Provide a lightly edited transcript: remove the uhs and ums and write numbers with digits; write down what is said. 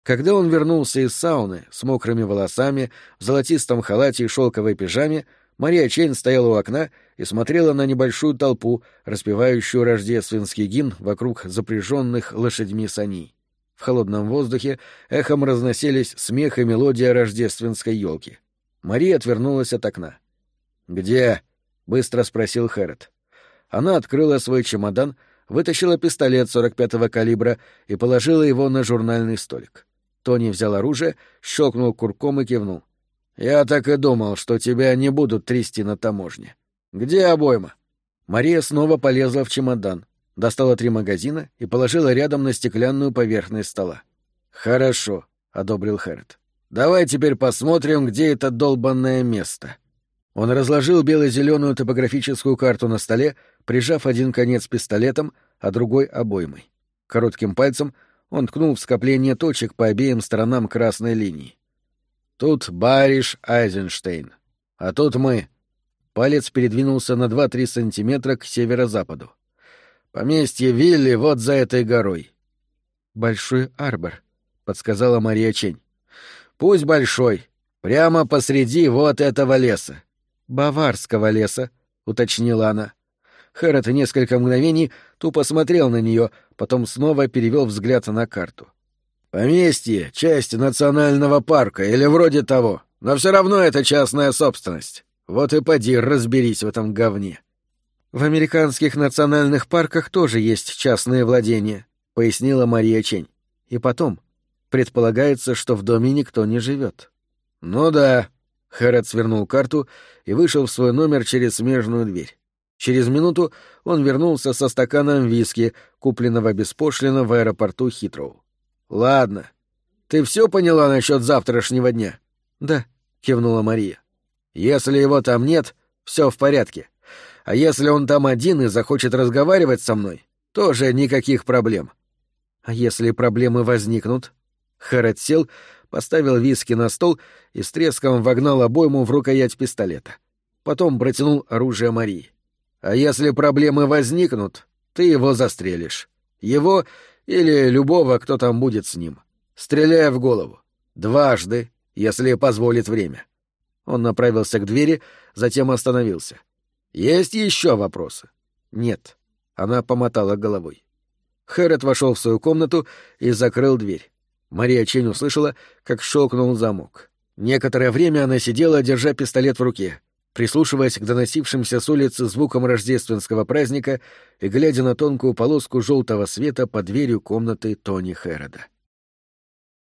Когда он вернулся из сауны с мокрыми волосами, в золотистом халате и шелковой пижаме, Мария Чейн стояла у окна и смотрела на небольшую толпу, распевающую рождественский гимн вокруг запряженных лошадьми саней. В холодном воздухе эхом разносились смех и мелодия рождественской елки. Мария отвернулась от окна. «Где?» — быстро спросил Хэррот. Она открыла свой чемодан, вытащила пистолет 45-го калибра и положила его на журнальный столик. Тони взял оружие, щелкнул курком и кивнул. «Я так и думал, что тебя не будут трясти на таможне. Где обойма?» Мария снова полезла в чемодан, достала 3 магазина и положила рядом на стеклянную поверхность стола. «Хорошо», — одобрил Хэррот. «Давай теперь посмотрим, где это долбанное место». Он разложил бело-зеленую топографическую карту на столе, прижав один конец пистолетом, а другой — обоймой. Коротким пальцем он ткнул в скопление точек по обеим сторонам красной линии. «Тут Бариш Айзенштейн. А тут мы». Палец передвинулся на 2-3 сантиметра к северо-западу. «Поместье Вилли вот за этой горой». «Большой Арбор», — подсказала Мария Чень. «Пусть большой. Прямо посреди вот этого леса». «Баварского леса», — уточнила она. Хэррот несколько мгновений тупо смотрел на нее, потом снова перевел взгляд на карту. «Поместье — часть национального парка или вроде того, но все равно это частная собственность. Вот и поди разберись в этом говне». «В американских национальных парках тоже есть частные владения», — пояснила Мария Чень. «И потом, предполагается, что в доме никто не живет». «Ну да». Хэррот свернул карту и вышел в свой номер через смежную дверь. Через минуту он вернулся со стаканом виски, купленного беспошлино в аэропорту Хитроу. «Ладно. Ты все поняла насчет завтрашнего дня?» «Да», — кивнула Мария. «Если его там нет, все в порядке. А если он там один и захочет разговаривать со мной, тоже никаких проблем». «А если проблемы возникнут?» Хэррот сел, поставил виски на стол и с треском вогнал обойму в рукоять пистолета. Потом протянул оружие Марии. «А если проблемы возникнут, ты его застрелишь. Его или любого, кто там будет с ним. Стреляя в голову. 2 раза, если позволит время». Он направился к двери, затем остановился. «Есть еще вопросы?» «Нет». Она помотала головой. Хэррот вошел в свою комнату и закрыл дверь. Мария Чень услышала, как щелкнул замок. Некоторое время она сидела, держа пистолет в руке, прислушиваясь к доносившимся с улицы звукам рождественского праздника и глядя на тонкую полоску желтого света под дверью комнаты Тони Хэррода.